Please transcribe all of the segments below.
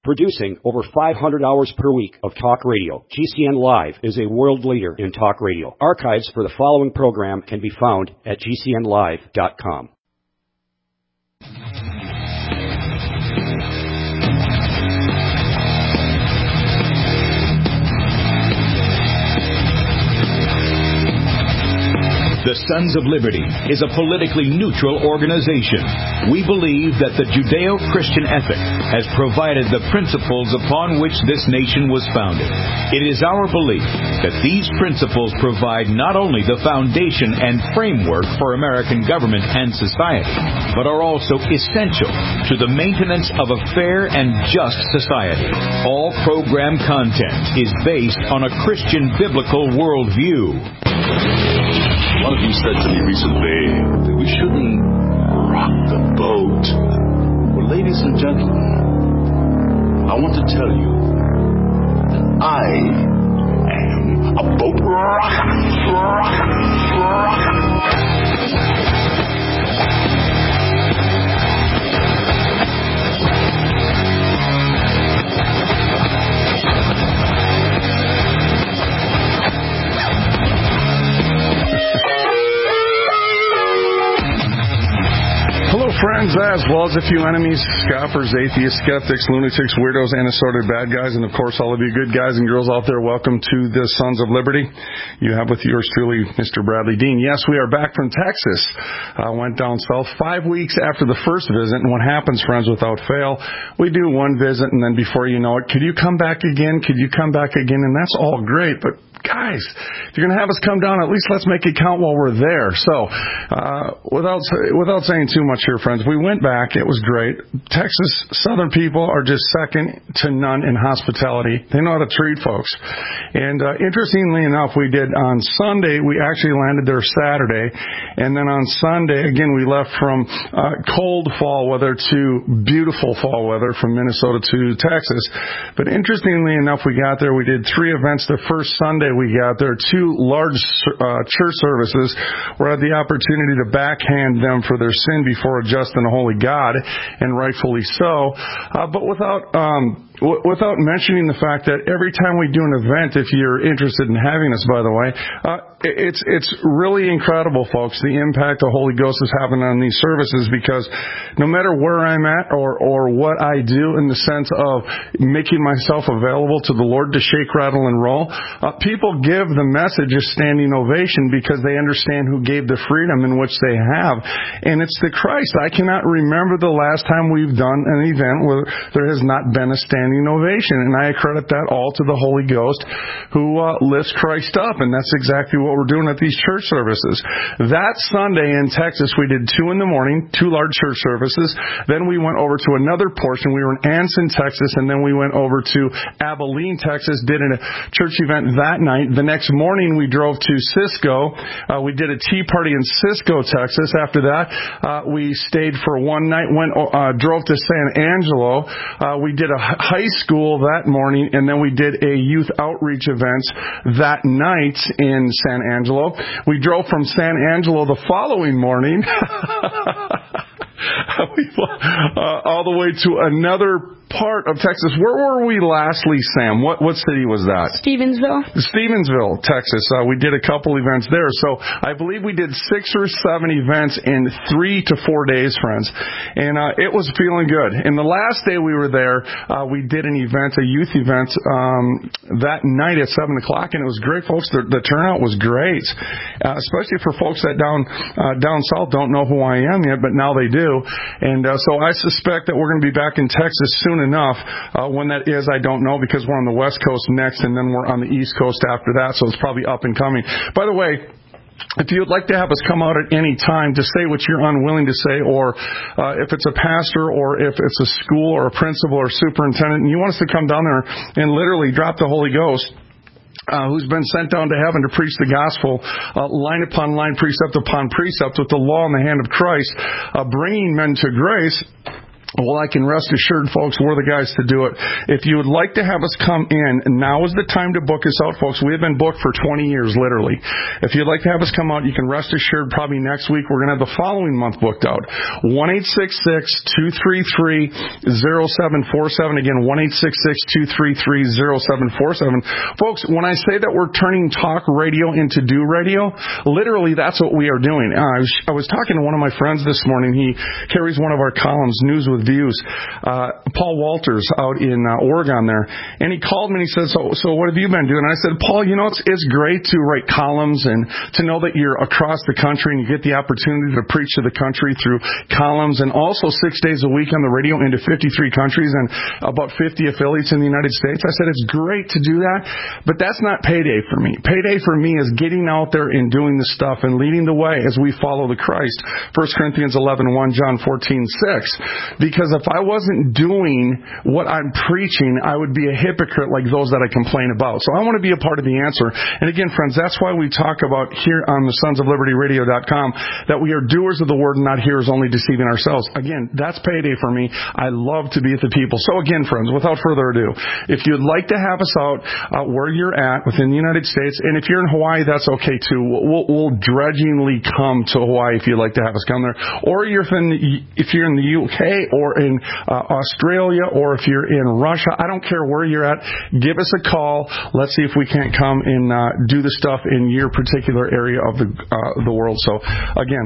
Producing over 500 hours per week of talk radio, GCN Live is a world leader in talk radio. Archives for the following program can be found at gcnlive.com. The Sons of Liberty is a politically neutral organization. We believe that the Judeo-Christian ethic has provided the principles upon which this nation was founded. It is our belief that these principles provide not only the foundation and framework for American government and society, but are also essential to the maintenance of a fair and just society. All program content is based on a Christian biblical worldview. One of you said to me recently that we shouldn't rock the boat. Well, ladies and gentlemen, I want to tell you that I am a boat rocker. Hello, friends, as well as a few enemies, scoffers, atheists, skeptics, lunatics, weirdos, and assorted bad guys, and of course all of you good guys and girls out there, welcome to the Sons of Liberty. You have with yours truly, Mr. Bradley Dean. Yes, we are back from Texas. Went down south 5 weeks after the first visit, and what happens, friends, without fail, we do one visit, and then before you know it, could you come back again? Could you come back again? And that's all great, but guys, if you're going to have us come down, at least let's make it count while we're there. So, without saying too much here, friends, we went back. It was great. Texas Southern people are just second to none in hospitality. They know how to treat folks. And interestingly enough, we did on Sunday, we actually landed there Saturday. And then on Sunday, again, we left from cold fall weather to beautiful fall weather from Minnesota to Texas. But interestingly enough, we got there. We did 3 events the first Sunday we got there, 2 large church services. We had the opportunity to backhand them for their sin before a just and a holy God, and rightfully so. But without mentioning the fact that every time we do an event, if you're interested in having us, by the way, it's really incredible, folks, the impact the Holy Ghost is having on these services, because no matter where I'm at or what I do in the sense of making myself available to the Lord to shake, rattle, and roll, people give the message a standing ovation because they understand who gave the freedom in which they have, and it's the Christ. I cannot remember the last time we've done an event where there has not been a standing ovation, and I credit that all to the Holy Ghost who lifts Christ up, and that's exactly what we're doing at these church services. That Sunday in Texas, we did 2 in the morning, 2 large church services. Then we went over to another portion. We were in Anson, Texas, and then we went over to Abilene, Texas, did a church event that night. The next morning, we drove to Cisco. We did a tea party in Cisco, Texas. After that, we stayed for one night, drove to San Angelo. We did a high school that morning, and then we did a youth outreach event that night in San Angelo. We drove from San Angelo the following morning all the way to another part of Texas. Where were we lastly, Sam? What city was that? Stevensville, Texas. We did a couple events there. So I believe we did 6 or 7 events in 3 to 4 days, friends. And it was feeling good. And the last day we were there, we did an event, a youth event, that night at 7 o'clock, and it was great, folks. The turnout was great, especially for folks that down south don't know who I am yet, but now they do. And so I suspect that we're going to be back in Texas soon enough. When that is, I don't know, because we're on the West Coast next, and then we're on the East Coast after that, so it's probably up and coming. By the way, if you'd like to have us come out at any time to say what you're unwilling to say, or if it's a pastor, or if it's a school or a principal or superintendent, and you want us to come down there and literally drop the Holy Ghost, who's been sent down to heaven to preach the gospel, line upon line, precept upon precept, with the law in the hand of Christ, bringing men to grace, Well, I can rest assured, folks, we're the guys to do it. If you would like to have us come in, now is the time to book us out, folks. We have been booked for 20 years, literally. If you'd like to have us come out, you can rest assured probably next week we're going to have the following month booked out. 1-866-233-0747. Again, 1-866-233-0747. Folks, when I say that we're turning talk radio into do radio, literally that's what we are doing. I was talking to one of my friends this morning. He carries one of our columns, News with Views, Paul Walters out in Oregon there, and he called me and he said, so what have you been doing? And I said, Paul, it's great to write columns and to know that you're across the country and you get the opportunity to preach to the country through columns and also 6 days a week on the radio into 53 countries and about 50 affiliates in the United States. I said, it's great to do that, but that's not payday for me. Payday for me is getting out there and doing the stuff and leading the way as we follow the Christ. 1 Corinthians 11:1, John 14:6. Because if I wasn't doing what I'm preaching, I would be a hypocrite like those that I complain about. So I want to be a part of the answer. And again, friends, that's why we talk about here on the sonsoflibertyradio.com that we are doers of the word and not hearers, only deceiving ourselves. Again, that's payday for me. I love to be with the people. So again, friends, without further ado, if you'd like to have us out where you're at within the United States, and if you're in Hawaii, that's okay too. We'll drudgingly come to Hawaii if you'd like to have us come there. Or if you're in the UK or in Australia, or if you're in Russia, I don't care where you're at, give us a call. Let's see if we can't come and do the stuff in your particular area of the world. So again,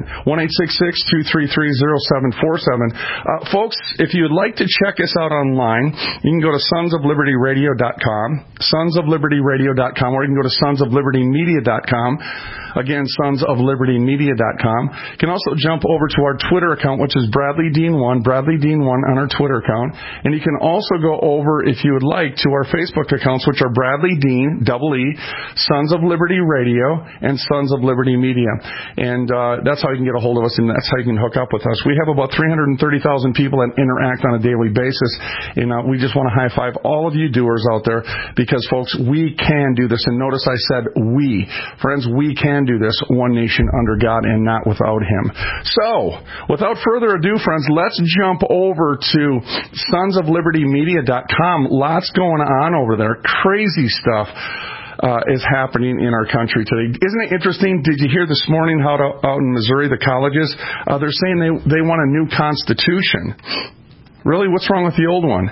1-866-233-0747. Folks, if you'd like to check us out online, you can go to sonsoflibertyradio.com, sonsoflibertyradio.com, or you can go to sonsoflibertymedia.com. Again, sonsoflibertymedia.com. You can also jump over to our Twitter account, which is Bradley Dean 1, Bradley Dean 1 on our Twitter account. And you can also go over, if you would like, to our Facebook accounts, which are Bradley Dean, double E, Sons of Liberty Radio, and Sons of Liberty Media. And that's how you can get a hold of us, and that's how you can hook up with us. We have about 330,000 people that interact on a daily basis. And we just want to high-five all of you doers out there because, folks, we can do this. And notice I said we. Friends, we can do this, one nation under God and not without Him. So, without further ado, friends, let's jump over to sonsoflibertymedia.com. Lots going on over there. Crazy stuff is happening in our country today. Isn't it interesting? Did you hear this morning how out in Missouri, the colleges, they're saying they want a new constitution. Really? What's wrong with the old one?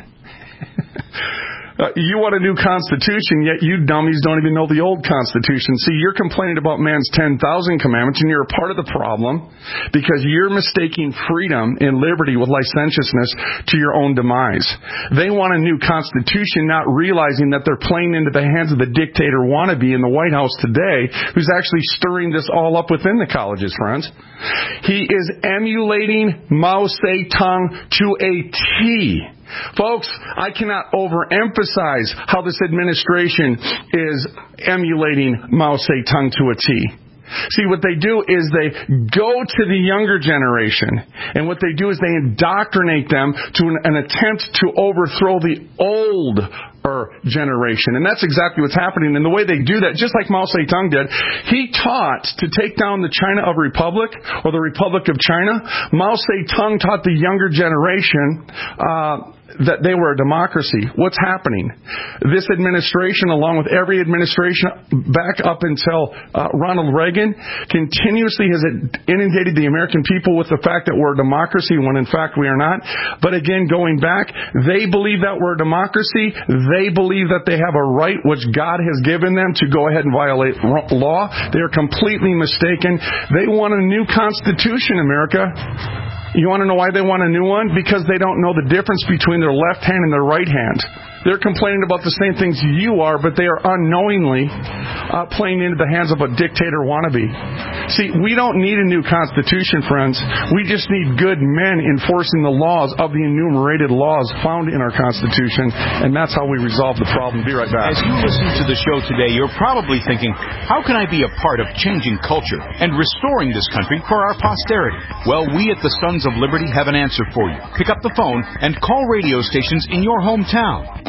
You want a new constitution, yet you dummies don't even know the old constitution. See, you're complaining about man's 10,000 commandments, and you're a part of the problem because you're mistaking freedom and liberty with licentiousness to your own demise. They want a new constitution, not realizing that they're playing into the hands of the dictator wannabe in the White House today, who's actually stirring this all up within the colleges, friends. He is emulating Mao Zedong to a T. Folks, I cannot overemphasize how this administration is emulating Mao Zedong to a T. See, what they do is they go to the younger generation, and what they do is they indoctrinate them to an attempt to overthrow the older generation. And that's exactly what's happening. And the way they do that, just like Mao Zedong did, he taught to take down the China of Republic, or the Republic of China. Mao Zedong taught the younger generation that they were a democracy. What's happening? This administration, along with every administration back up until Ronald Reagan, continuously has inundated the American people with the fact that we're a democracy when in fact we are not. But again, going back, they believe that we're a democracy. They believe that they have a right which God has given them to go ahead and violate law. They are completely mistaken. They want a new constitution, America. You want to know why they want a new one? Because they don't know the difference between their left hand and their right hand. They're complaining about the same things you are, but they are unknowingly playing into the hands of a dictator wannabe. See, we don't need a new constitution, friends. We just need good men enforcing the laws of the enumerated laws found in our Constitution, and that's how we resolve the problem. Be right back. As you listen to the show today, you're probably thinking, how can I be a part of changing culture and restoring this country for our posterity? Well, we at the Sons of Liberty have an answer for you. Pick up the phone and call radio stations in your hometown.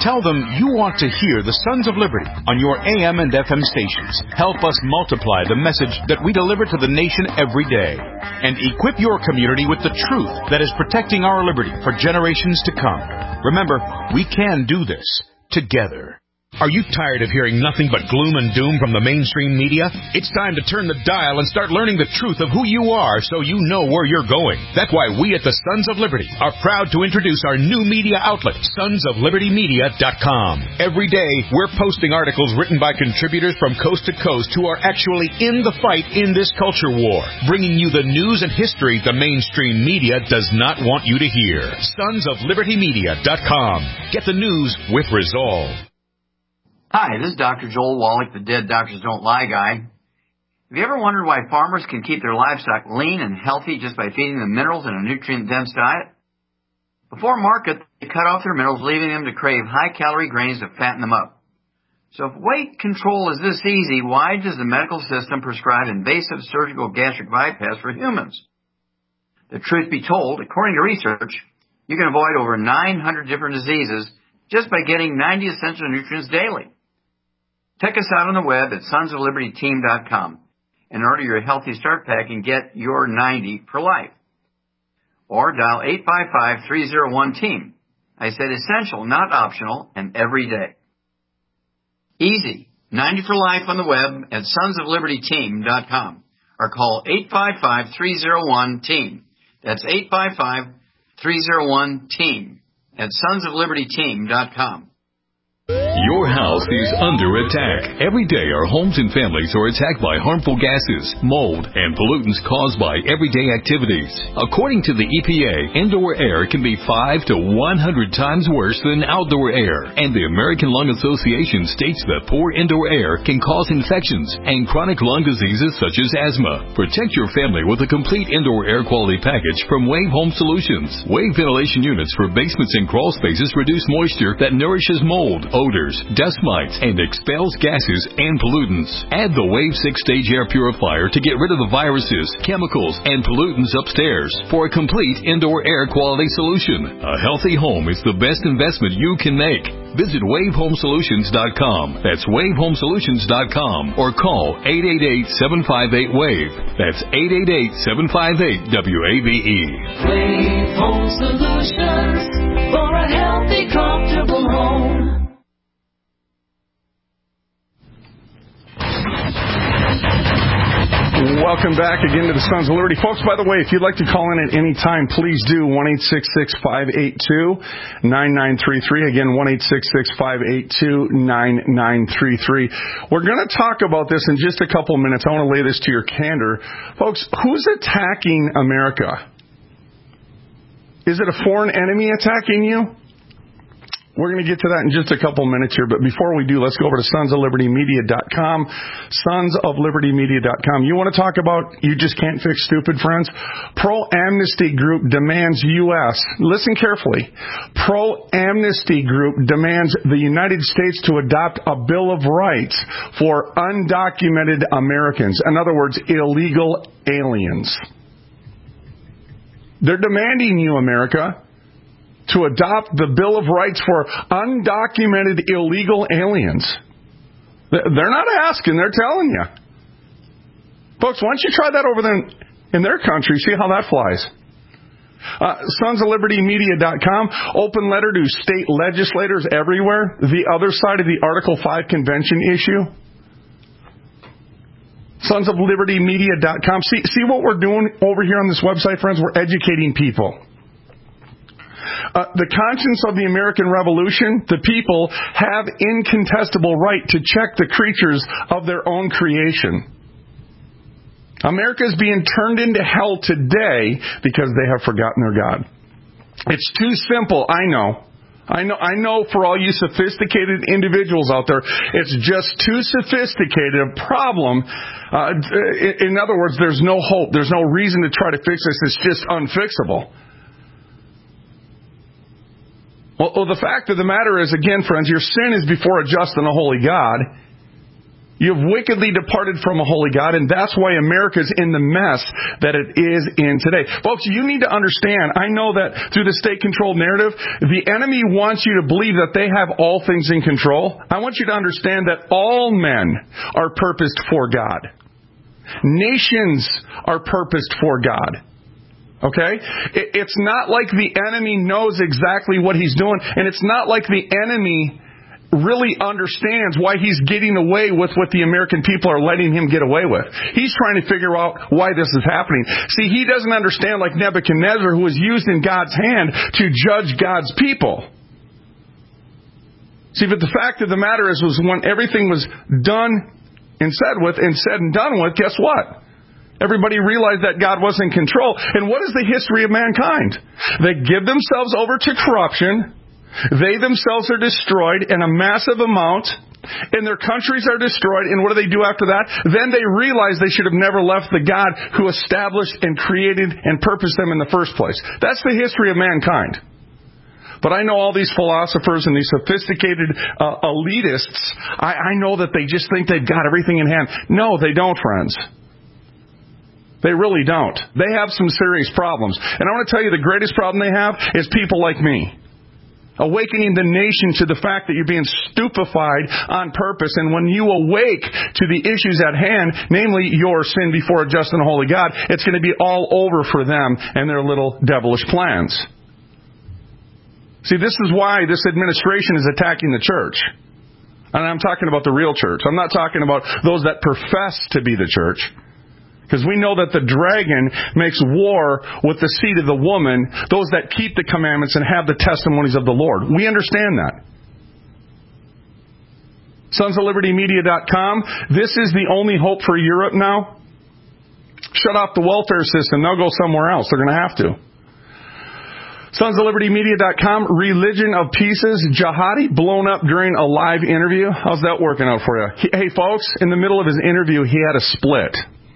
Tell them you want to hear the Sons of Liberty on your AM and FM stations. Help us multiply the message that we deliver to the nation every day. And equip your community with the truth that is protecting our liberty for generations to come. Remember, we can do this together. Are you tired of hearing nothing but gloom and doom from the mainstream media? It's time to turn the dial and start learning the truth of who you are so you know where you're going. That's why we at the Sons of Liberty are proud to introduce our new media outlet, sonsoflibertymedia.com. Every day, we're posting articles written by contributors from coast to coast who are actually in the fight in this culture war, bringing you the news and history the mainstream media does not want you to hear. Sonsoflibertymedia.com. Get the news with resolve. Hi, this is Dr. Joel Wallach, the Dead Doctors Don't Lie guy. Have you ever wondered why farmers can keep their livestock lean and healthy just by feeding them minerals in a nutrient-dense diet? Before market, they cut off their minerals, leaving them to crave high-calorie grains to fatten them up. So if weight control is this easy, why does the medical system prescribe invasive surgical gastric bypass for humans? The truth be told, according to research, you can avoid over 900 different diseases just by getting 90 essential nutrients daily. Check us out on the web at sonsoflibertyteam.com and order your Healthy Start Pack and get your 90 for life. Or dial 855-301-TEAM. I said essential, not optional, and every day. Easy. 90 for life on the web at sonsoflibertyteam.com. Or call 855-301-TEAM. That's 855-301-TEAM at sonsoflibertyteam.com. Your house is under attack. Every day our homes and families are attacked by harmful gases, mold, and pollutants caused by everyday activities. According to the EPA, indoor air can be 5 to 100 times worse than outdoor air. And the American Lung Association states that poor indoor air can cause infections and chronic lung diseases such as asthma. Protect your family with a complete indoor air quality package from Wave Home Solutions. Wave ventilation units for basements and crawl spaces reduce moisture that nourishes mold, odors, dust mites, and expels gases and pollutants. Add the Wave 6-stage air purifier to get rid of the viruses, chemicals, and pollutants upstairs for a complete indoor air quality solution. A healthy home is the best investment you can make. Visit WaveHomeSolutions.com. That's WaveHomeSolutions.com or call 888-758-WAVE. That's 888-758-WAVE. Wave Home Solutions for a healthy, comfortable home. Welcome back again to the Sons of Liberty. Folks, by the way, if you'd like to call in at any time, please do. 1-866-582-9933. Again, 1-866-582-9933. We're going to talk about this in just a couple minutes. I want to lay this to your candor. Folks, who's attacking America? Is it a foreign enemy attacking you? We're going to get to that in just a couple minutes here, but before we do, let's go over to sonsoflibertymedia.com, sonsoflibertymedia.com. You want to talk about you just can't fix stupid, friends? Pro-Amnesty Group demands U.S. Listen carefully. Pro-Amnesty Group demands the United States to adopt a Bill of Rights for undocumented Americans. In other words, illegal aliens. They're demanding you, America, to adopt the Bill of Rights for undocumented illegal aliens. They're not asking, they're telling you. Folks, why don't you try that over there in their country, see how that flies. sonsoflibertymedia.com, open letter to state legislators everywhere, the other side of the Article 5 convention issue. sonsoflibertymedia.com. See what we're doing over here on this website, friends? We're educating people. The conscience of the American Revolution, the people have incontestable right to check the creatures of their own creation. America is being turned into hell today because they have forgotten their God. It's too simple, I know. I know for all you sophisticated individuals out there, it's just too sophisticated a problem. In other words, there's no hope. There's no reason to try to fix this. It's just unfixable. Well, the fact of the matter is, again, friends, your sin is before a just and a holy God. You have wickedly departed from a holy God, and that's why America's in the mess that it is in today. Folks, you need to understand, I know that through the state-controlled narrative, the enemy wants you to believe that they have all things in control. I want you to understand that all men are purposed for God. Nations are purposed for God. Okay? It's not like the enemy knows exactly what he's doing, and it's not like the enemy really understands why he's getting away with what the American people are letting him get away with. He's trying to figure out why this is happening. See, he doesn't understand, like Nebuchadnezzar, who was used in God's hand to judge God's people. See, but the fact of the matter is, was when everything was done and said and done with, guess what? Everybody realized that God was in control. And what is the history of mankind? They give themselves over to corruption. They themselves are destroyed in a massive amount, and their countries are destroyed, and what do they do after that? Then they realize they should have never left the God who established and created and purposed them in the first place. That's the history of mankind. But I know all these philosophers and these sophisticated elitists, I know that they just think they've got everything in hand. No, they don't, friends. They really don't. They have some serious problems. And I want to tell you, the greatest problem they have is people like me. Awakening the nation to the fact that you're being stupefied on purpose. And when you awake to the issues at hand, namely your sin before a just and holy God, it's going to be all over for them and their little devilish plans. See, this is why this administration is attacking the church. And I'm talking about the real church. I'm not talking about those that profess to be the church. Because we know that the dragon makes war with the seed of the woman, those that keep the commandments and have the testimonies of the Lord. We understand that. SonsOfLibertyMedia.com. This is the only hope for Europe now. Shut off the welfare system. They'll go somewhere else. They're going to have to. SonsOfLibertyMedia.com. Religion of Pieces. Jihadi blown up during a live interview. How's that working out for you? Hey, folks, in the middle of his interview, he had a split.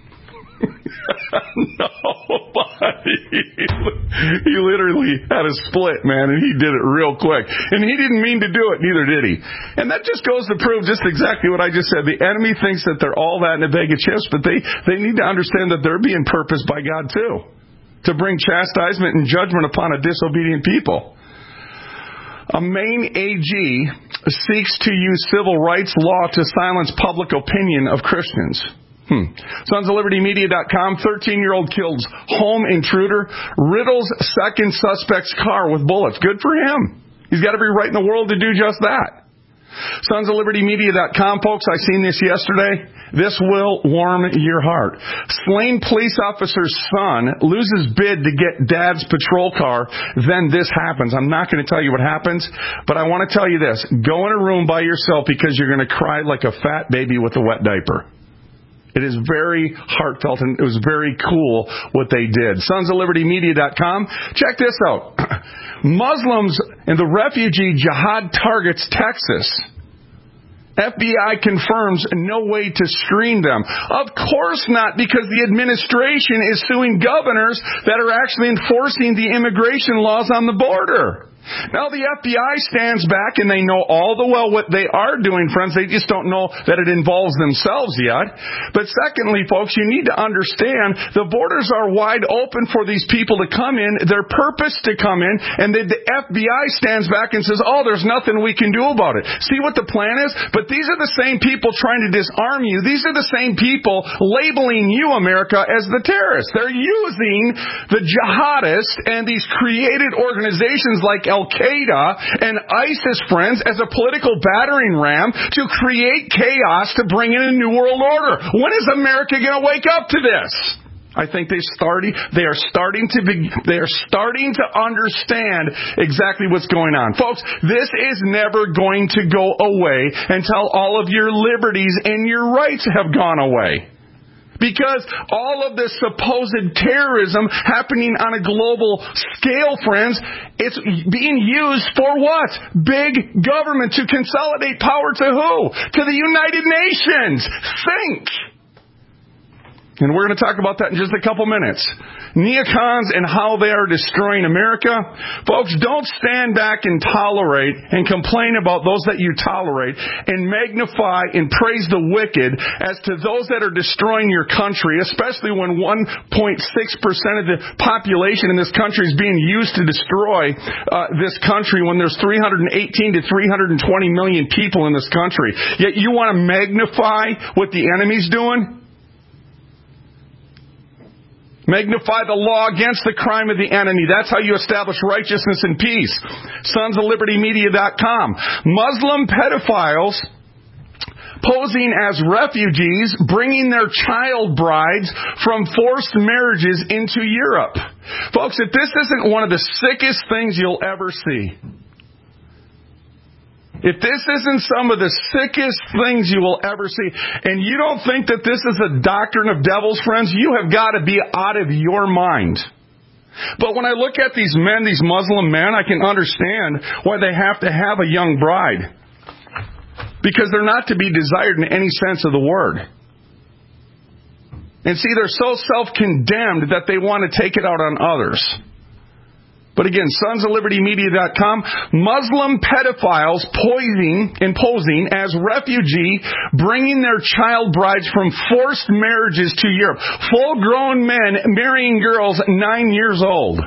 Nobody. He literally had a split, man, and he did it real quick. And he didn't mean to do it, neither did he. And that just goes to prove just exactly what I just said. The enemy thinks that they're all that in a bag of chips, but they need to understand that they're being purposed by God too, to bring chastisement and judgment upon a disobedient people. A Maine AG seeks to use civil rights law to silence public opinion of Christians. SonsOfLibertyMedia.com. 13-year-old kills home intruder, riddles second suspect's car with bullets. Good for him. He's got every right in the world to do just that. SonsOfLibertyMedia.com, folks. I seen this yesterday. This will warm your heart. Slain police officer's son loses bid to get dad's patrol car. Then this happens. I'm not going to tell you what happens, but I want to tell you this. Go in a room by yourself because you're going to cry like a fat baby with a wet diaper. It is very heartfelt, and it was very cool what they did. SonsOfLibertyMedia.com. Check this out. Muslims in the refugee jihad targets Texas. FBI confirms no way to screen them. Of course not, because the administration is suing governors that are actually enforcing the immigration laws on the border. Now the FBI stands back and they know all the well what they are doing, friends. They just don't know that it involves themselves yet. But secondly, folks, you need to understand the borders are wide open for these people to come in. They're purposed to come in, and the FBI stands back and says, oh, there's nothing we can do about it. See what the plan is? But these are the same people trying to disarm you. These are the same people labeling you, America, as the terrorists. They're using the jihadists and these created organizations like Al-Qaeda and ISIS, friends, as a political battering ram to create chaos to bring in a new world order. When is America going to wake up to this? I think they are starting to understand exactly what's going on. Folks, this is never going to go away until all of your liberties and your rights have gone away. Because all of this supposed terrorism happening on a global scale, friends, it's being used for what? Big government to consolidate power to who? To the United Nations. Think. And we're going to talk about that in just a couple minutes. Neocons and how they are destroying America. Folks, don't stand back and tolerate and complain about those that you tolerate and magnify and praise the wicked as to those that are destroying your country, especially when 1.6% of the population in this country is being used to destroy this country when there's 318 to 320 million people in this country. Yet you want to magnify what the enemy's doing? Magnify the law against the crime of the enemy. That's how you establish righteousness and peace. SonsOfLibertyMedia.com. Muslim pedophiles posing as refugees, bringing their child brides from forced marriages into Europe. Folks, if this isn't one of the sickest things you'll ever see, if this isn't some of the sickest things you will ever see, and you don't think that this is a doctrine of devils, friends, you have got to be out of your mind. But when I look at these men, these Muslim men, I can understand why they have to have a young bride. Because they're not to be desired in any sense of the word. And see, they're so self-condemned that they want to take it out on others. But again, SonsOfLibertyMedia.com, Muslim pedophiles posing as refugee, bringing their child brides from forced marriages to Europe. Full-grown men marrying girls 9 years old.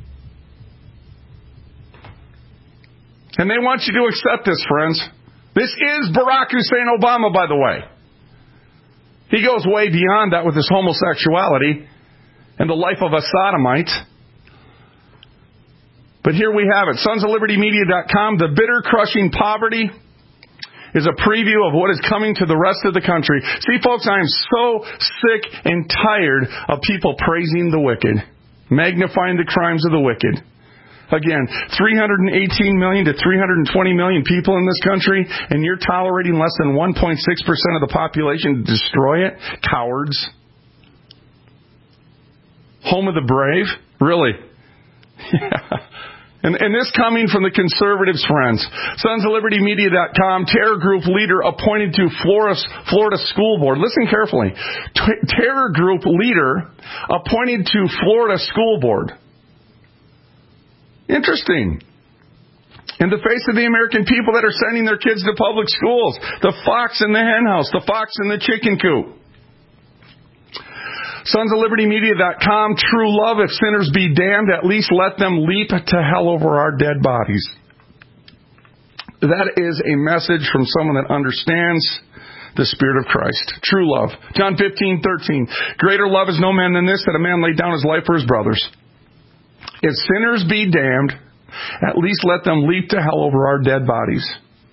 And they want you to accept this, friends. This is Barack Hussein Obama, by the way. He goes way beyond that with his homosexuality and the life of a sodomite. But here we have it. SonsOfLibertyMedia.com. The bitter, crushing poverty is a preview of what is coming to the rest of the country. See, folks, I am so sick and tired of people praising the wicked, magnifying the crimes of the wicked. Again, 318 million to 320 million people in this country, and you're tolerating less than 1.6% of the population to destroy it? Cowards. Home of the brave? Really? Yeah. And this coming from the conservatives, friends. SonsOfLibertyMedia.com, terror group leader appointed to Florida School Board. Listen carefully. Terror group leader appointed to Florida School Board. Interesting. In the face of the American people that are sending their kids to public schools. The fox in the hen house. The fox in the chicken coop. SonsOfLibertyMedia.com, true love, if sinners be damned, at least let them leap to hell over our dead bodies. That is a message from someone that understands the Spirit of Christ. True love. John 15:13. Greater love is no man than this, that a man lay down his life for his brothers. If sinners be damned, at least let them leap to hell over our dead bodies.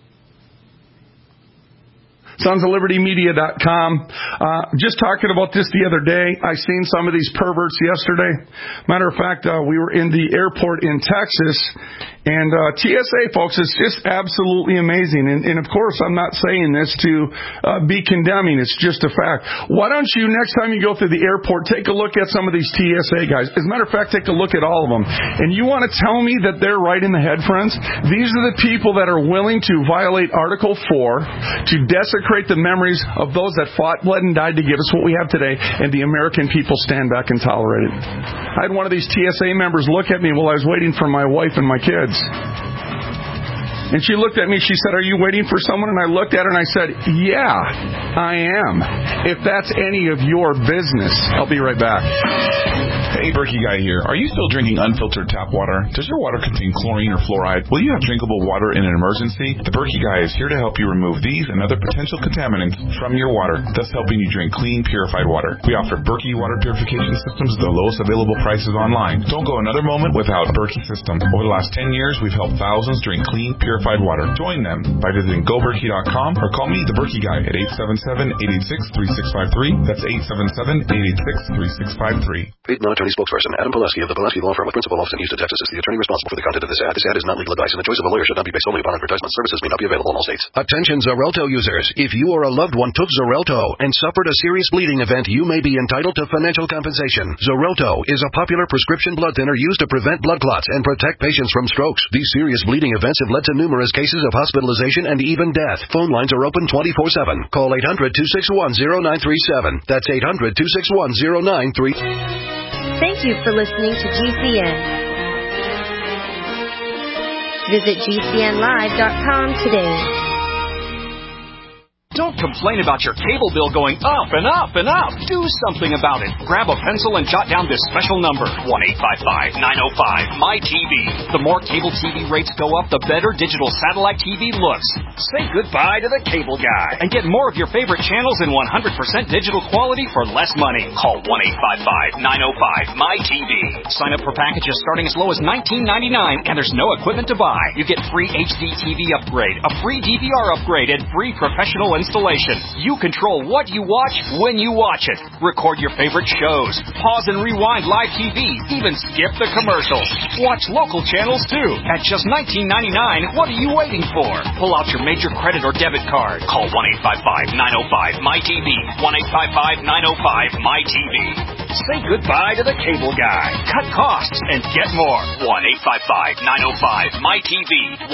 SonsOfLibertyMedia.com. Just talking about this the other day. I seen some of these perverts yesterday. Matter of fact, we were in the airport in Texas, and TSA, folks, is just absolutely amazing. And of course, I'm not saying this to be condemning. It's just a fact. Why don't you, next time you go through the airport, take a look at some of these TSA guys. As a matter of fact, take a look at all of them. And you want to tell me that they're right in the head, friends? These are the people that are willing to violate Article 4, to desecrate the memories of those that fought, bled, and died to give us what we have today, and the American people stand back and tolerate it. I had one of these TSA members look at me while I was waiting for my wife and my kids. And she looked at me, she said, "Are you waiting for someone?" And I looked at her and I said, "Yeah, I am. If that's any of your business." I'll be right back. Hey, Berkey Guy here. Are you still drinking unfiltered tap water? Does your water contain chlorine or fluoride? Will you have drinkable water in an emergency? The Berkey Guy is here to help you remove these and other potential contaminants from your water, thus helping you drink clean, purified water. We offer Berkey water purification systems at the lowest available prices online. Don't go another moment without Berkey system. Over the last 10 years, we've helped thousands drink clean, purified water. Join them by visiting GoBerkey.com or call me, the Berkey Guy, at 877-886-3653. That's 877-886-3653. Committee spokesperson Adam Pileski of the Pileski Law Firm with principal office in Houston, Texas is the attorney responsible for the content of this ad. This ad is not legal advice, and the choice of a lawyer should not be based solely upon advertisement. Services may not be available in all states. Attention Xarelto users. If you or a loved one took Xarelto and suffered a serious bleeding event, you may be entitled to financial compensation. Xarelto is a popular prescription blood thinner used to prevent blood clots and protect patients from strokes. These serious bleeding events have led to numerous cases of hospitalization and even death. Phone lines are open 24/7. Call 800-261-0937. That's 800-261-0937. Thank you for listening to GCN. Visit GCNlive.com today. Don't complain about your cable bill going up and up and up. Do something about it. Grab a pencil and jot down this special number, 1-855-905-MY-TV. The more cable TV rates go up, the better digital satellite TV looks. Say goodbye to the cable guy and get more of your favorite channels in 100% digital quality for less money. Call 1-855-905-MY-TV. Sign up for packages starting as low as $19.99, and there's no equipment to buy. You get free HD TV upgrade, a free DVR upgrade, and free professional installation. You control what you watch when you watch it. Record your favorite shows. Pause and rewind live TV. Even skip the commercials. Watch local channels too. At just $19.99, what are you waiting for? Pull out your major credit or debit card. Call 1-855-905-MY-TV. 1-855-905-MY-TV. Say goodbye to the cable guy. Cut costs and get more. 1-855-905-MY-TV.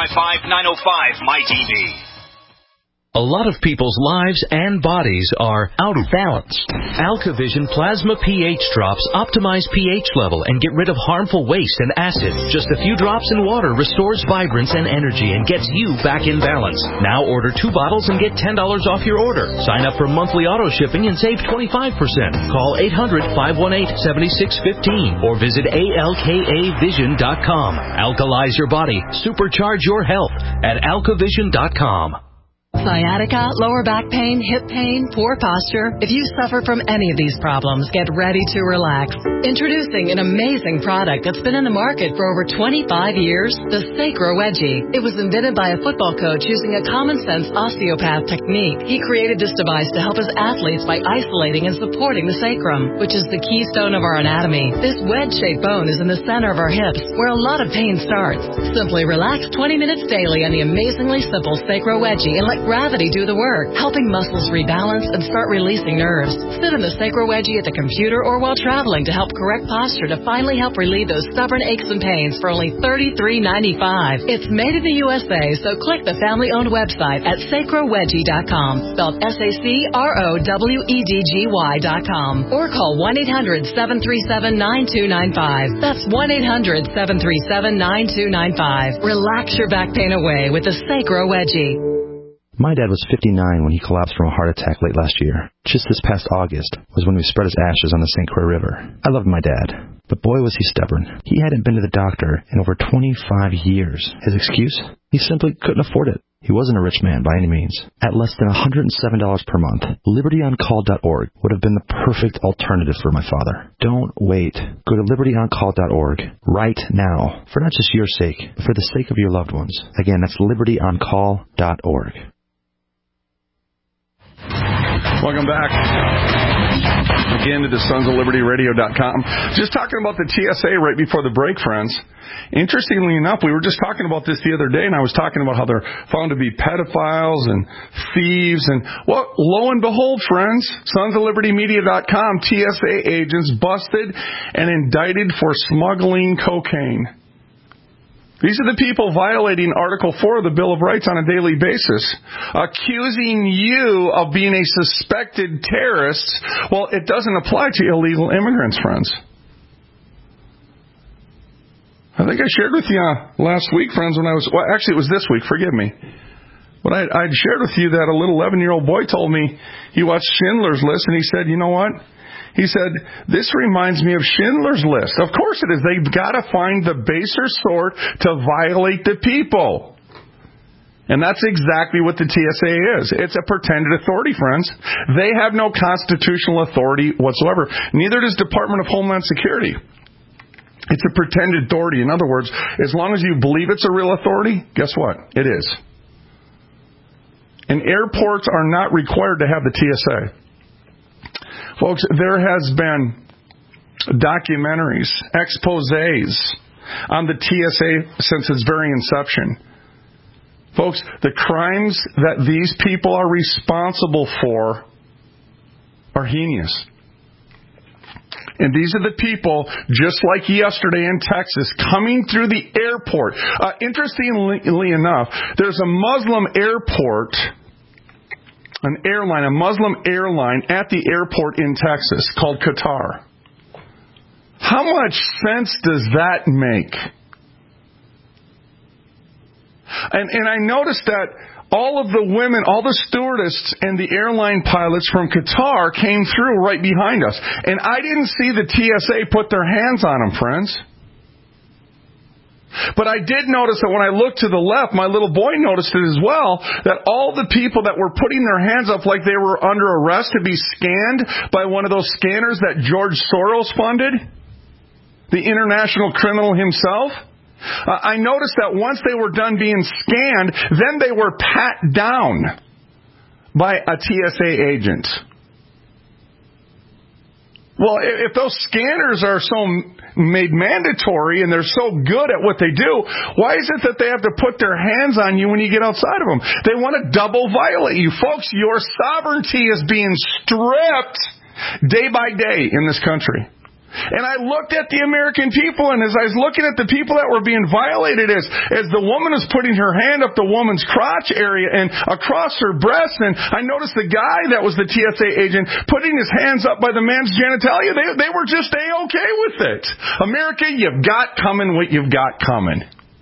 1-855-905-MY-TV. A lot of people's lives and bodies are out of balance. AlkaVision Plasma pH drops optimize pH level and get rid of harmful waste and acid. Just a few drops in water restores vibrance and energy and gets you back in balance. Now order 2 bottles and get $10 off your order. Sign up for monthly auto shipping and save 25%. Call 800-518-7615 or visit alkavision.com. Alkalize your body. Supercharge your health at alkavision.com. Sciatica, lower back pain, hip pain, poor posture. If you suffer from any of these problems, get ready to relax. Introducing an amazing product that's been in the market for over 25 years, the Sacro Wedgie. It was invented by a football coach using a common-sense osteopath technique. He created this device to help his athletes by isolating and supporting the sacrum, which is the keystone of our anatomy. This wedge-shaped bone is in the center of our hips, where a lot of pain starts. Simply relax 20 minutes daily on the amazingly simple Sacro Wedgie and let gravity do the work, helping muscles rebalance and start releasing nerves. Sit in the Sacro Wedgie at the computer or while traveling to help correct posture to finally help relieve those stubborn aches and pains for only $33.95. It's made in the USA, so click the family-owned website at sacrowedgie.com, spelled SACROWEDGY.com, or call 1-800-737-9295. That's 1-800-737-9295. Relax your back pain away with the Sacro Wedgie. My dad was 59 when he collapsed from a heart attack late last year. Just this past August was when we spread his ashes on the St. Croix River. I loved my dad, but boy was he stubborn. He hadn't been to the doctor in over 25 years. His excuse? He simply couldn't afford it. He wasn't a rich man by any means. At less than $107 per month, LibertyOnCall.org would have been the perfect alternative for my father. Don't wait. Go to LibertyOnCall.org right now, for not just your sake, but for the sake of your loved ones. Again, that's LibertyOnCall.org. Welcome back. Again to the sonsoflibertyradio.com. Just talking about the TSA right before the break, friends. Interestingly enough, we were just talking about this the other day, and I was talking about how they're found to be pedophiles and thieves. And, well, lo and behold, friends, sonsoflibertymedia.com, TSA agents busted and indicted for smuggling cocaine. These are the people violating Article 4 of the Bill of Rights on a daily basis, accusing you of being a suspected terrorist. Well, it doesn't apply to illegal immigrants, friends. I think I shared with you last week, friends, when I was, well, actually it was this week, forgive me. But I'd shared with you that a little 11-year-old boy told me he watched Schindler's List, and he said, you know what? He said, this reminds me of Schindler's List. Of course it is. They've got to find the baser sort to violate the people. And that's exactly what the TSA is. It's a pretended authority, friends. They have no constitutional authority whatsoever. Neither does Department of Homeland Security. It's a pretended authority. In other words, as long as you believe it's a real authority, guess what? It is. And airports are not required to have the TSA. Folks, there has been documentaries, exposés on the TSA since its very inception. Folks, the crimes that these people are responsible for are heinous. And these are the people, just like yesterday in Texas, coming through the airport. Interestingly enough, there's a Muslim airport, a Muslim airline at the airport in Texas called Qatar. How much sense does that make? And I noticed that all of the women, all the stewardesses and the airline pilots from Qatar came through right behind us. And I didn't see the TSA put their hands on them, friends. But I did notice that when I looked to the left, my little boy noticed it as well, that all the people that were putting their hands up like they were under arrest to be scanned by one of those scanners that George Soros funded, the international criminal himself, I noticed that once they were done being scanned, then they were pat down by a TSA agent. Well, if those scanners are so made mandatory and they're so good at what they do, why is it that they have to put their hands on you when you get outside of them? They want to double violate you. Folks, your sovereignty is being stripped day by day in this country. And I looked at the American people, and as I was looking at the people that were being violated, as the woman was putting her hand up the woman's crotch area and across her breast, and I noticed the guy that was the TSA agent putting his hands up by the man's genitalia, they were just A-okay with it. America, you've got coming what you've got coming.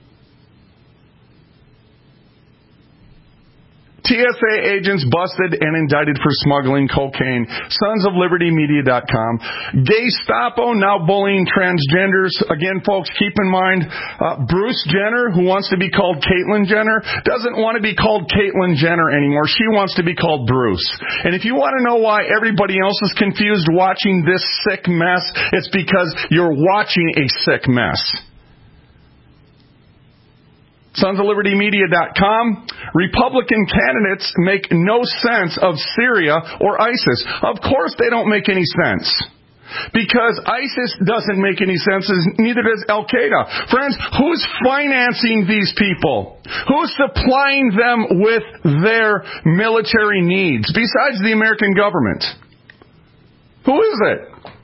TSA agents busted and indicted for smuggling cocaine. SonsOfLibertyMedia.com. Gestapo now bullying transgenders. Again, folks, keep in mind, Bruce Jenner, who wants to be called Caitlyn Jenner, doesn't want to be called Caitlyn Jenner anymore. She wants to be called Bruce. And if you want to know why everybody else is confused watching this sick mess, it's because you're watching a sick mess. SonsOfLibertyMedia.com. Republican candidates make no sense of Syria or ISIS. Of course they don't make any sense. Because ISIS doesn't make any sense, neither does Al-Qaeda. Friends, who's financing these people? Who's supplying them with their military needs besides the American government? Who is it?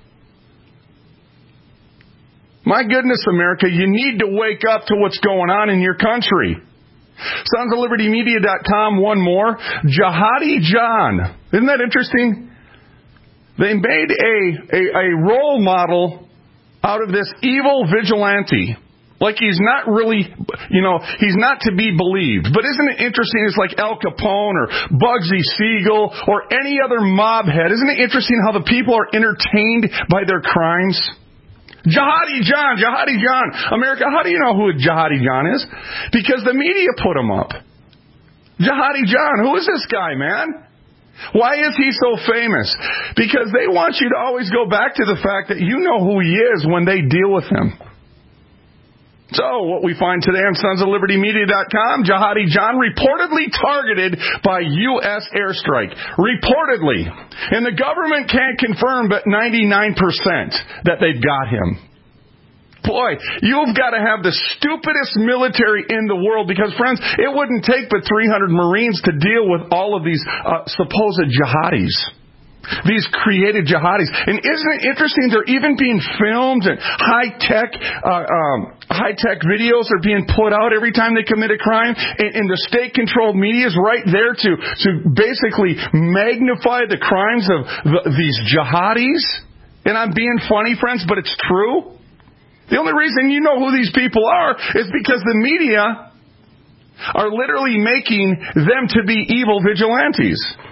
My goodness, America, you need to wake up to what's going on in your country. SonsOfLibertyMedia.com, one more. Jihadi John. Isn't that interesting? They made a role model out of this evil vigilante. Like he's not really, he's not to be believed. But isn't it interesting? It's like Al Capone or Bugsy Siegel or any other mob head. Isn't it interesting how the people are entertained by their crimes? Jihadi John. America, how do you know who Jihadi John is? Because the media put him up. Jihadi John, who is this guy, man? Why is he so famous? Because they want you to always go back to the fact that you know who he is when they deal with him. So, what we find today on SonsOfLibertyMedia.com, Jihadi John reportedly targeted by U.S. airstrike. Reportedly. And the government can't confirm but 99% that they've got him. Boy, you've got to have the stupidest military in the world because, friends, it wouldn't take but 300 Marines to deal with all of these supposed jihadis. These created jihadis. And isn't it interesting? They're even being filmed and high-tech videos are being put out every time they commit a crime. And the state-controlled media is right there to basically magnify the crimes of these jihadis. And I'm being funny, friends, but it's true. The only reason you know who these people are is because the media are literally making them to be evil vigilantes.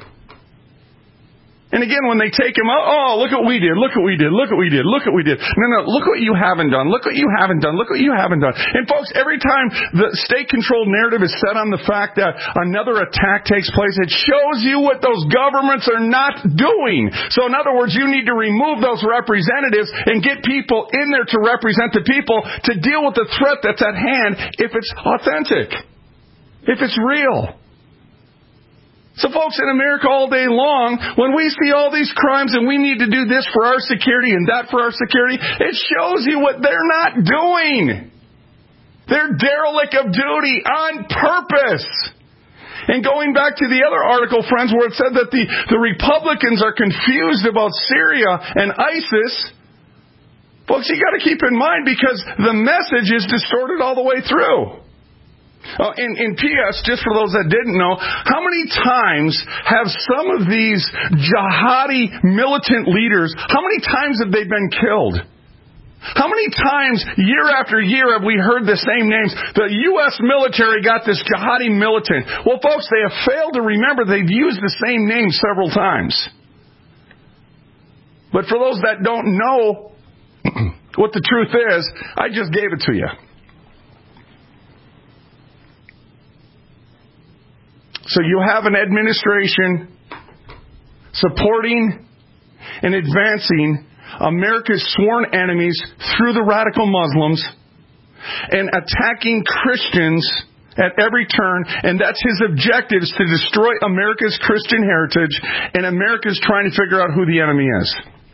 And again, when they take him out, oh, look what we did, look what we did, look what we did, look what we did. No, look what you haven't done, look what you haven't done, look what you haven't done. And folks, every time the state-controlled narrative is set on the fact that another attack takes place, it shows you what those governments are not doing. So in other words, you need to remove those representatives and get people in there to represent the people to deal with the threat that's at hand if it's authentic, if it's real. So folks, in America all day long, when we see all these crimes and we need to do this for our security and that for our security, it shows you what they're not doing. They're derelict of duty on purpose. And going back to the other article, friends, where it said that the Republicans are confused about Syria and ISIS, folks, you got to keep in mind because the message is distorted all the way through. In P.S., just for those that didn't know, how many times have some of these jihadi militant leaders, how many times have they been killed? How many times, year after year, have we heard the same names? The U.S. military got this jihadi militant. Well, folks, they have failed to remember they've used the same name several times. But for those that don't know what the truth is, I just gave it to you. So you have an administration supporting and advancing America's sworn enemies through the radical Muslims and attacking Christians at every turn, and that's his objective, is to destroy America's Christian heritage, and America's trying to figure out who the enemy is.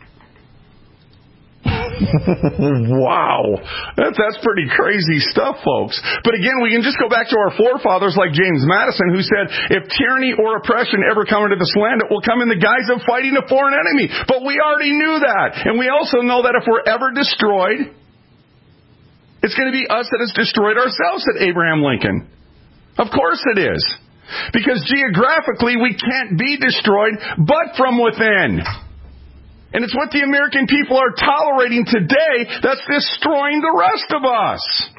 Wow. That's pretty crazy stuff, folks. But again, we can just go back to our forefathers like James Madison, who said, if tyranny or oppression ever come into this land, it will come in the guise of fighting a foreign enemy. But we already knew that. And we also know that if we're ever destroyed, it's going to be us that has destroyed ourselves, said Abraham Lincoln. Of course it is. Because geographically, we can't be destroyed but from within. And it's what the American people are tolerating today that's destroying the rest of us.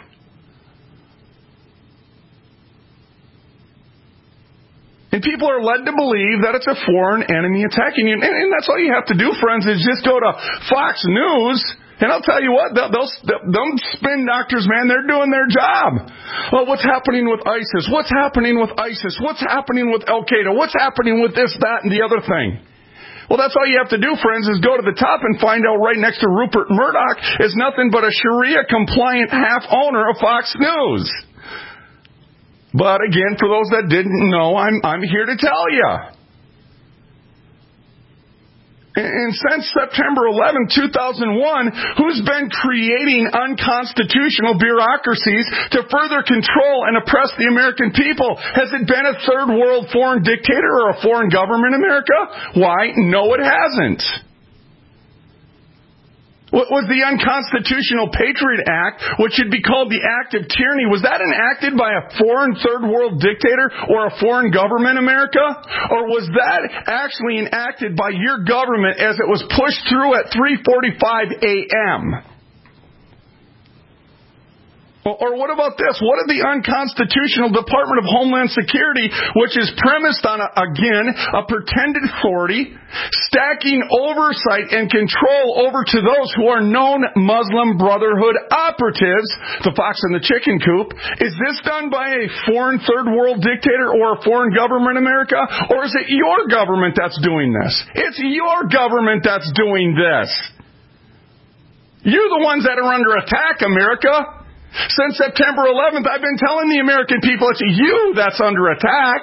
And people are led to believe that it's a foreign enemy attacking you. And that's all you have to do, friends, is just go to Fox News. And I'll tell you what, those spin doctors, man, they're doing their job. Well, what's happening with ISIS? What's happening with ISIS? What's happening with Al-Qaeda? What's happening with this, that, and the other thing? Well, that's all you have to do, friends, is go to the top and find out right next to Rupert Murdoch is nothing but a Sharia-compliant half-owner of Fox News. But again, for those that didn't know, I'm here to tell you. And since September 11, 2001, who's been creating unconstitutional bureaucracies to further control and oppress the American people? Has it been a third world foreign dictator or a foreign government in America? Why, no, it hasn't. What was the Unconstitutional Patriot Act, which should be called the Act of Tyranny? Was that enacted by a foreign third world dictator or a foreign government in America? Or was that actually enacted by your government as it was pushed through at 3:45 a.m.? Or what about this? What if the unconstitutional Department of Homeland Security, which is premised on, a pretended authority, stacking oversight and control over to those who are known Muslim Brotherhood operatives, the fox in the chicken coop, is this done by a foreign third world dictator or a foreign government in America? Or is it your government that's doing this? It's your government that's doing this. You're the ones that are under attack, America. Since September 11th, I've been telling the American people it's you that's under attack.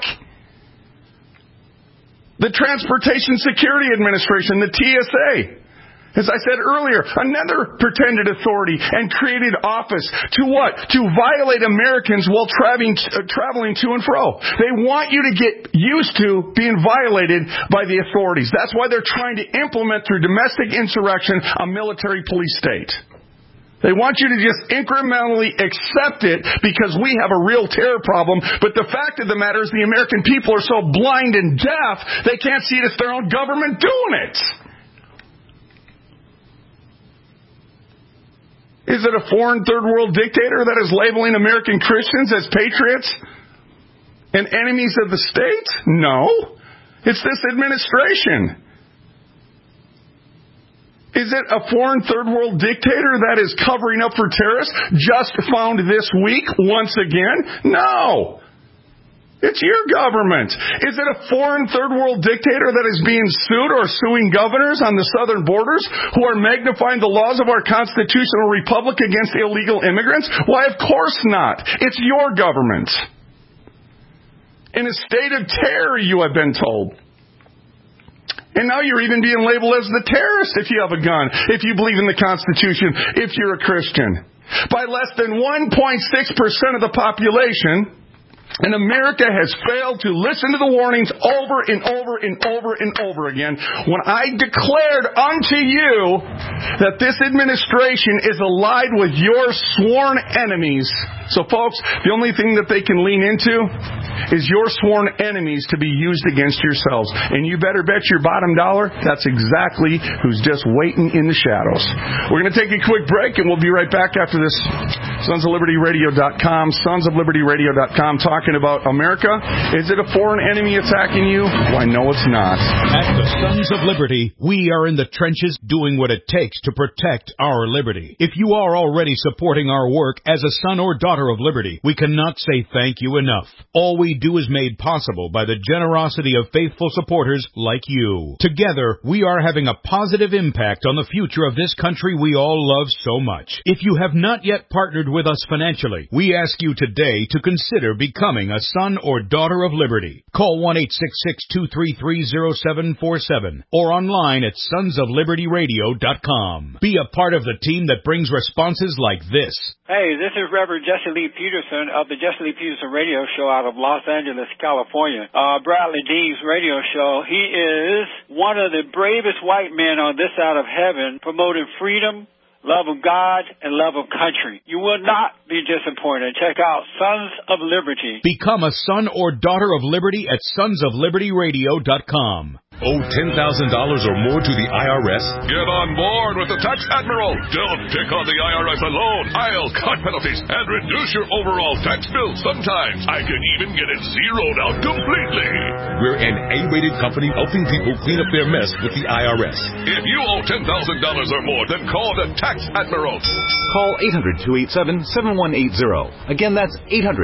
The Transportation Security Administration, the TSA. As I said earlier, another pretended authority and created office to what? To violate Americans while traveling to and fro. They want you to get used to being violated by the authorities. That's why they're trying to implement through domestic insurrection a military police state. They want you to just incrementally accept it because we have a real terror problem. But the fact of the matter is the American people are so blind and deaf, they can't see it's their own government doing it. Is it a foreign third world dictator that is labeling American Christians as patriots and enemies of the state? No. It's this administration. Is it a foreign third world dictator that is covering up for terrorists just found this week once again? No. It's your government. Is it a foreign third world dictator that is being sued or suing governors on the southern borders who are magnifying the laws of our constitutional republic against illegal immigrants? Why, of course not. It's your government. In a state of terror, you have been told. And now you're even being labeled as the terrorist if you have a gun, if you believe in the Constitution, if you're a Christian. By less than 1.6% of the population, and America has failed to listen to the warnings over and over and over and over again when I declared unto you that this administration is allied with your sworn enemies. So, folks, the only thing that they can lean into is your sworn enemies to be used against yourselves. And you better bet your bottom dollar that's exactly who's just waiting in the shadows. We're going to take a quick break, and we'll be right back after this. SonsOfLibertyRadio.com, SonsOfLibertyRadio.com, talking about America. Is it a foreign enemy attacking you? Why, no, it's not. At the Sons of Liberty, we are in the trenches doing what it takes to protect our liberty. If you are already supporting our work as a son or daughter of liberty, we cannot say thank you enough. All we do is made possible by the generosity of faithful supporters like you. Together, we are having a positive impact on the future of this country we all love so much. If you have not yet partnered with us financially, we ask you today to consider becoming a son or daughter of liberty. Call 1-866-233-0747 or online at sonsoflibertyradio.com. Be a part of the team that brings responses like this. Hey, this is Reverend Jesse Lee Peterson of the Jesse Lee Peterson Radio Show out of Los Angeles, California. Bradley Dean's radio show. He is one of the bravest white men on this side of heaven, promoting freedom, love of God, and love of country. You will not be disappointed. Check out Sons of Liberty. Become a son or daughter of liberty at sonsoflibertyradio.com. Owe $10,000 or more to the IRS? Get on board with the Tax Admiral. Don't pick on the IRS alone. I'll cut penalties and reduce your overall tax bill. Sometimes I can even get it zeroed out completely. We're an A-rated company helping people clean up their mess with the IRS. If you owe $10,000 or more, then call the Tax Admiral. Call 800-287-7180. Again, that's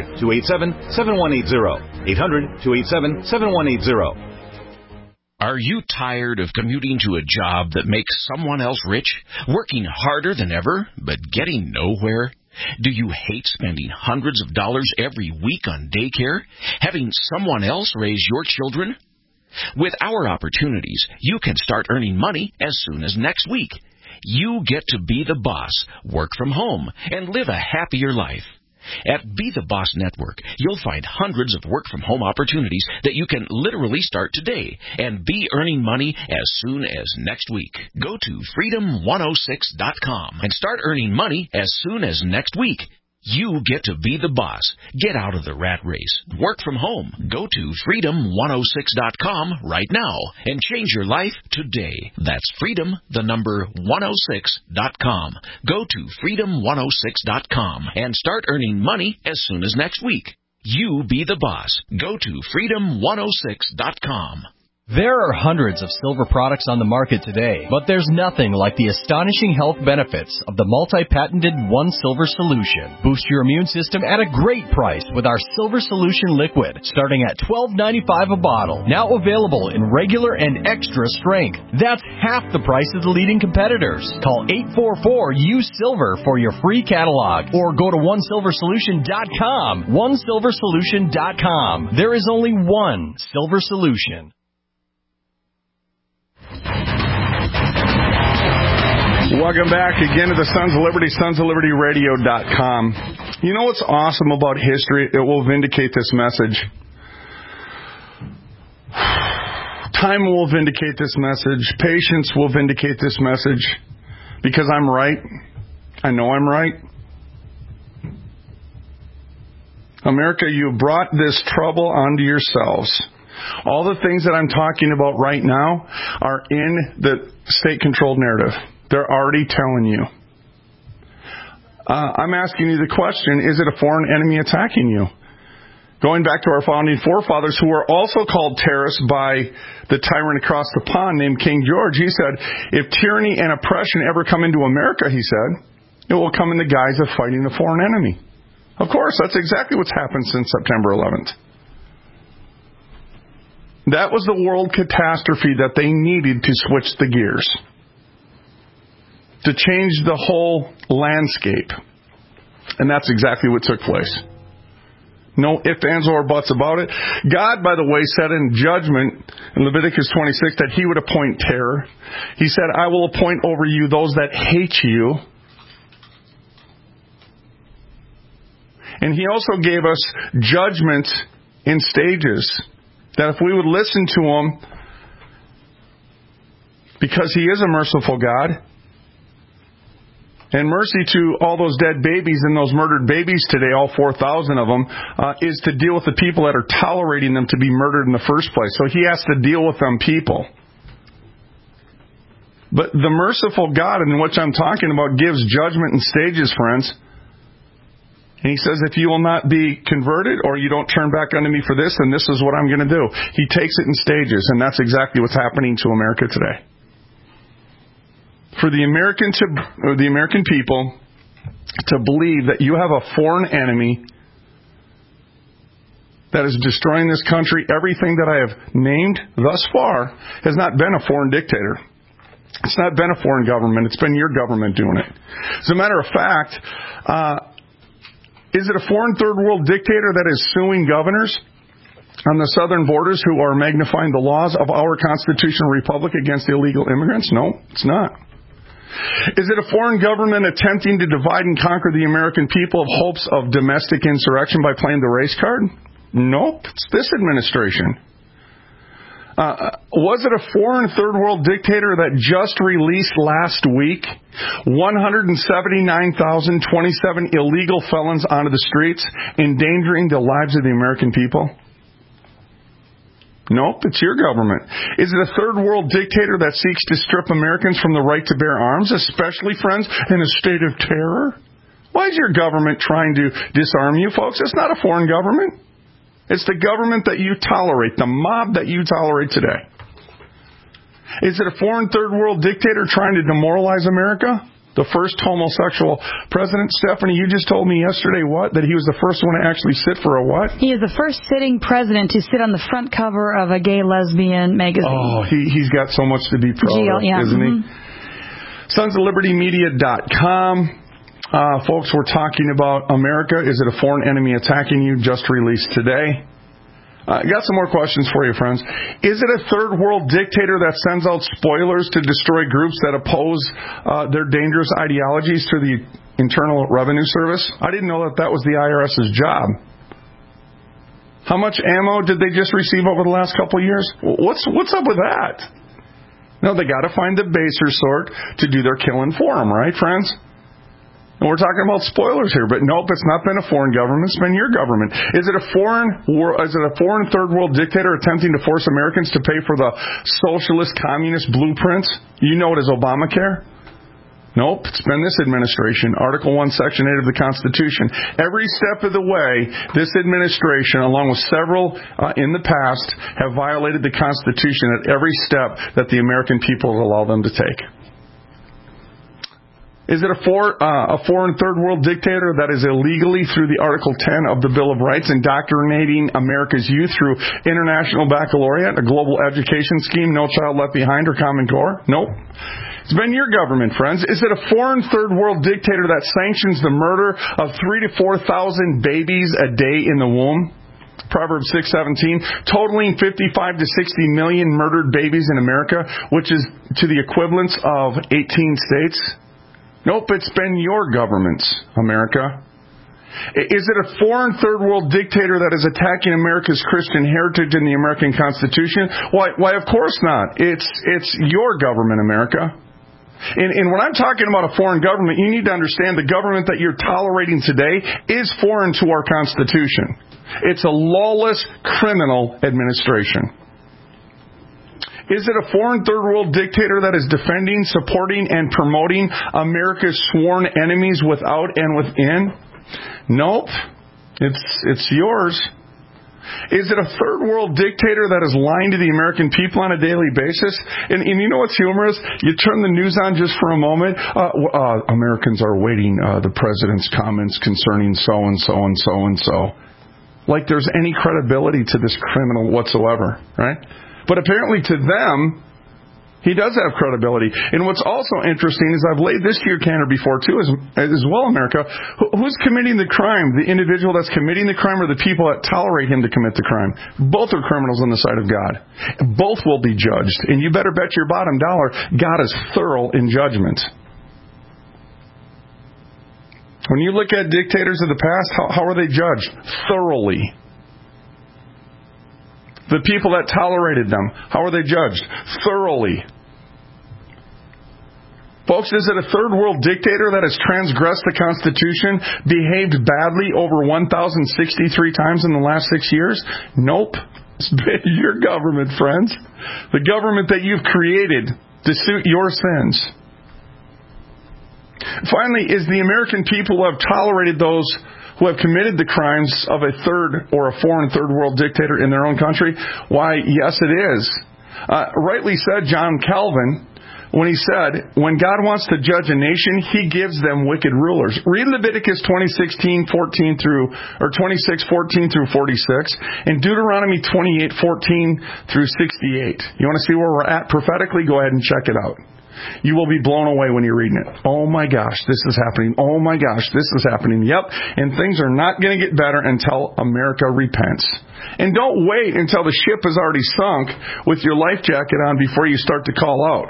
800-287-7180. 800-287-7180. Are you tired of commuting to a job that makes someone else rich, working harder than ever, but getting nowhere? Do you hate spending hundreds of dollars every week on daycare, having someone else raise your children? With our opportunities, you can start earning money as soon as next week. You get to be the boss, work from home, and live a happier life. At Be the Boss Network, you'll find hundreds of work-from-home opportunities that you can literally start today and be earning money as soon as next week. Go to freedom106.com and start earning money as soon as next week. You get to be the boss. Get out of the rat race. Work from home. Go to freedom106.com right now and change your life today. That's freedom106.com. Go to freedom106.com and start earning money as soon as next week. You be the boss. Go to freedom106.com. There are hundreds of silver products on the market today, but there's nothing like the astonishing health benefits of the multi-patented One Silver Solution. Boost your immune system at a great price with our Silver Solution Liquid, starting at $12.95 a bottle. Now available in regular and extra strength. That's half the price of the leading competitors. Call 844-USILVER for your free catalog, or go to OneSilverSolution.com. OneSilverSolution.com. There is only one Silver Solution. Welcome back again to the Sons of Liberty, SonsOfLibertyRadio.com. You know what's awesome about history? It will vindicate this message. Time will vindicate this message. Patience will vindicate this message. Because I'm right. I know I'm right. America, you brought this trouble onto yourselves. All the things that I'm talking about right now are in the state-controlled narrative. They're already telling you. I'm asking you the question, is it a foreign enemy attacking you? Going back to our founding forefathers, who were also called terrorists by the tyrant across the pond named King George, he said, if tyranny and oppression ever come into America, he said, it will come in the guise of fighting a foreign enemy. Of course, that's exactly what's happened since September 11th. That was the world catastrophe that they needed to switch the gears, to change the whole landscape. And that's exactly what took place. No ifs, ands, or buts about it. God, by the way, said in judgment in Leviticus 26 that he would appoint terror. He said, I will appoint over you those that hate you. And he also gave us judgment in stages. That if we would listen to him, because he is a merciful God, and mercy to all those dead babies and those murdered babies today, all 4,000 of them, is to deal with the people that are tolerating them to be murdered in the first place. So he has to deal with them people. But the merciful God in which I'm talking about gives judgment in stages, friends. And he says, if you will not be converted or you don't turn back unto me for this, then this is what I'm going to do. He takes it in stages, and that's exactly what's happening to America today. For the American people to believe that you have a foreign enemy that is destroying this country, everything that I have named thus far has not been a foreign dictator. It's not been a foreign government. It's been your government doing it. As a matter of fact, is it a foreign third world dictator that is suing governors on the southern borders who are magnifying the laws of our constitutional republic against illegal immigrants? No, it's not. Is it a foreign government attempting to divide and conquer the American people of hopes of domestic insurrection by playing the race card? Nope, it's this administration. Was it a foreign third world dictator that just released last week 179,027 illegal felons onto the streets, endangering the lives of the American people? Nope, it's your government. Is it a third world dictator that seeks to strip Americans from the right to bear arms, especially, friends, in a state of terror? Why is your government trying to disarm you, folks? It's not a foreign government. It's the government that you tolerate, the mob that you tolerate today. Is it a foreign third world dictator trying to demoralize America? The first homosexual president, Stephanie, you just told me yesterday what? That he was the first one to actually sit for a what? He is the first sitting president to sit on the front cover of a gay lesbian magazine. Oh, he's got so much to be proud of, isn't he? SonsOfLibertyMedia.com. Folks, we're talking about America. Is it a foreign enemy attacking you? Just released today. Got some more questions for you, friends. Is it a third world dictator that sends out spoilers to destroy groups that oppose their dangerous ideologies through the Internal Revenue Service? I didn't know that was the IRS's job. How much ammo did they just receive over the last couple of years? What's up with that? No, they got to find the baser sort to do their killing for them, right, friends? And we're talking about spoilers here, but nope, it's not been a foreign government. It's been your government. Is it a foreign third world dictator attempting to force Americans to pay for the socialist communist blueprints? You know it as Obamacare? Nope, it's been this administration. Article 1, Section 8 of the Constitution. Every step of the way, this administration, along with several in the past, have violated the Constitution at every step that the American people allow them to take. Is it a foreign third world dictator that is illegally, through the Article 10 of the Bill of Rights, indoctrinating America's youth through International Baccalaureate, a global education scheme, No Child Left Behind, or Common Core? Nope. It's been your government, friends. Is it a foreign third world dictator that sanctions the murder of 3,000 to 4,000 babies a day in the womb? Proverbs 6:17, totaling 55 to 60 million murdered babies in America, which is to the equivalence of 18 states. Nope, it's been your governments, America. Is it a foreign third world dictator that is attacking America's Christian heritage and the American Constitution? Why, of course not. It's your government, America. And when I'm talking about a foreign government, you need to understand the government that you're tolerating today is foreign to our Constitution. It's a lawless, criminal administration. Is it a foreign third world dictator that is defending, supporting, and promoting America's sworn enemies without and within? Nope. It's yours. Is it a third world dictator that is lying to the American people on a daily basis? And you know what's humorous? You turn the news on just for a moment. Americans are awaiting the president's comments concerning so-and-so and so-and-so. Like there's any credibility to this criminal whatsoever, right? But apparently to them, He does have credibility. And what's also interesting is I've laid this to your canter before, too, as well, America. Who's committing the crime? The individual that's committing the crime or the people that tolerate him to commit the crime? Both are criminals on the sight of God. Both will be judged. And you better bet your bottom dollar God is thorough in judgment. When you look at dictators of the past, how are they judged? Thoroughly. The people that tolerated them, how are they judged? Thoroughly. Folks, is it a third world dictator that has transgressed the Constitution, behaved badly over 1,063 times in the last 6 years? Nope. It's been your government, friends. The government that you've created to suit your sins. Finally, is the American people who have tolerated those who have committed the crimes of a third or a foreign third world dictator in their own country? Why, yes, it is. Rightly said John Calvin when he said, when God wants to judge a nation, he gives them wicked rulers. Read Leviticus 26:14 through 46 and Deuteronomy 28:14 through 68. You want to see where we're at prophetically? Go ahead and check it out. You will be blown away when you're reading it. Oh my gosh, this is happening. Oh my gosh, this is happening. Yep. And things are not going to get better until America repents. And don't wait until the ship is already sunk with your life jacket on before you start to call out.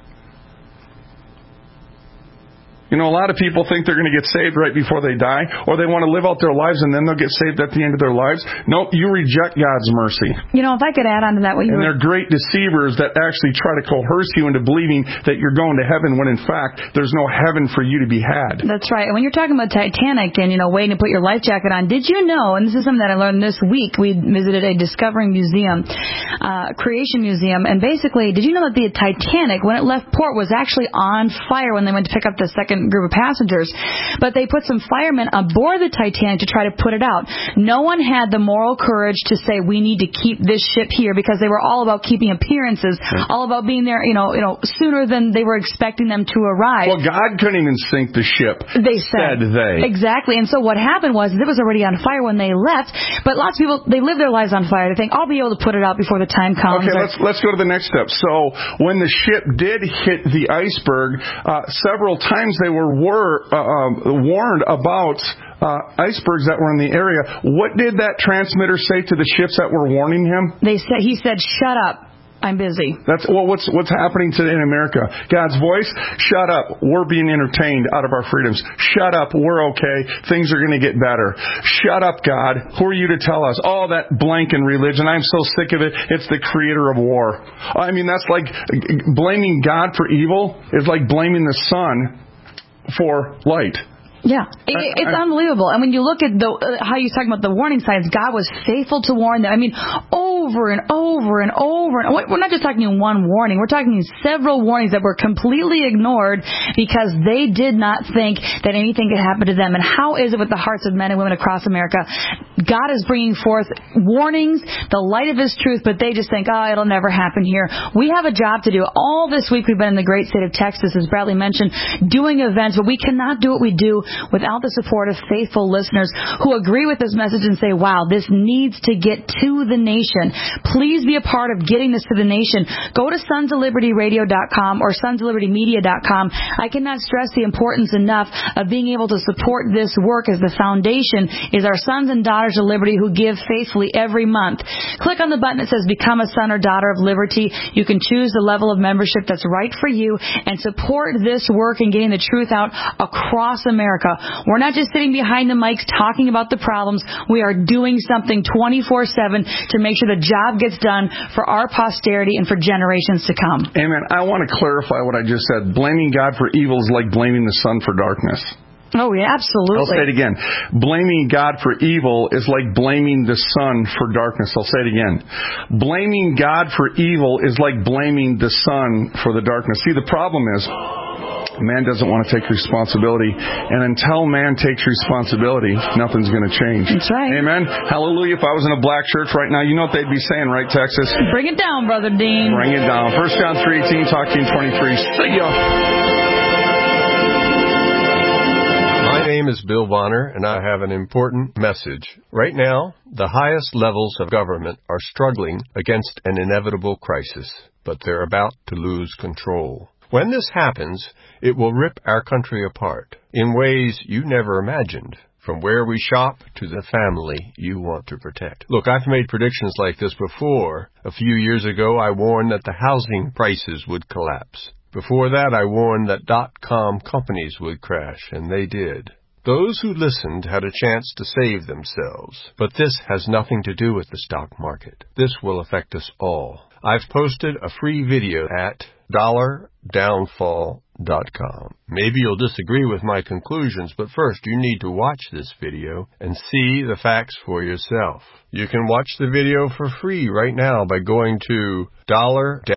You know, a lot of people think they're going to get saved right before they die, or they want to live out their lives and then they'll get saved at the end of their lives. Nope, you reject God's mercy. You know, if I could add on to that, what you they're great deceivers that actually try to coerce you into believing that you're going to heaven when in fact there's no heaven for you to be had. That's right. And when you're talking about Titanic and, waiting to put your life jacket on, did you know, and this is something that I learned this week, we visited a Discovering Museum, Creation Museum, and basically, did you know that the Titanic, when it left port, was actually on fire when they went to pick up the second group of passengers, but they put some firemen aboard the Titanic to try to put it out. No one had the moral courage to say we need to keep this ship here because they were all about keeping appearances, all about being there, sooner than they were expecting them to arrive. Well, God couldn't even sink the ship. They said they. Exactly. And so what happened was it was already on fire when they left, but lots of people, they live their lives on fire. They think, I'll be able to put it out before the time comes. Okay, let's go to the next step. So when the ship did hit the iceberg, several times they were warned about icebergs that were in the area. What did that transmitter say to the ships that were warning him? He said, "Shut up. I'm busy." What's happening today in America. God's voice, shut up. We're being entertained out of our freedoms. Shut up. We're okay. Things are going to get better. Shut up, God. Who are you to tell us? All that blank in religion. I'm so sick of it. It's the creator of war. I mean, that's like blaming God for evil is like blaming the sun for light. Yeah, it's unbelievable. And when you look at how you're talking about the warning signs, God was faithful to warn them. I mean, over and over and over. And we're not just talking one warning. We're talking several warnings that were completely ignored because they did not think that anything could happen to them. And how is it with the hearts of men and women across America? God is bringing forth warnings, the light of His truth, but they just think, it'll never happen here. We have a job to do. All this week we've been in the great state of Texas, as Bradley mentioned, doing events, but we cannot do what we do without the support of faithful listeners who agree with this message and say, wow, this needs to get to the nation. Please be a part of getting this to the nation. Go to sonsoflibertyradio.com or sonsoflibertymedia.com. I cannot stress the importance enough of being able to support this work, as the foundation is our sons and daughters of liberty who give faithfully every month. Click on the button that says Become a Son or Daughter of Liberty. You can choose the level of membership that's right for you and support this work in getting the truth out across America. We're not just sitting behind the mics talking about the problems. We are doing something 24/7 to make sure the job gets done for our posterity and for generations to come. Amen. I want to clarify what I just said. Blaming God for evil is like blaming the sun for darkness. Oh, yeah, absolutely. I'll say it again. Blaming God for evil is like blaming the sun for darkness. I'll say it again. Blaming God for evil is like blaming the sun for the darkness. See, the problem is, man doesn't want to take responsibility. And until man takes responsibility, nothing's going to change. That's right. Amen. Hallelujah. If I was in a black church right now, you know what they'd be saying, right, Texas? Bring it down, Brother Dean. Bring it down. 1 John 3:18, talk to you in 23. See ya. My name is Bill Bonner, and I have an important message. Right now, the highest levels of government are struggling against an inevitable crisis. but they're about to lose control. When this happens, it will rip our country apart in ways you never imagined. From where we shop to the family you want to protect. Look, I've made predictions like this before. A few years ago, I warned that the housing prices would collapse. Before that, I warned that .com companies would crash, and they did. Those who listened had a chance to save themselves. But this has nothing to do with the stock market. This will affect us all. I've posted a free video at $downfall.com. Maybe you'll disagree with my conclusions, but first you need to watch this video and see the facts for yourself. You can watch the video for free right now by going to